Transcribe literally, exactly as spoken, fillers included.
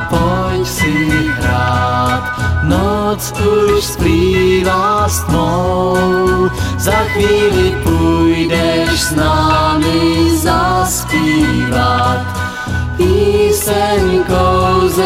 pojď si hrát, noc už splývá s tmou, za chvíli půjdeš s námi zaspívat písenkou.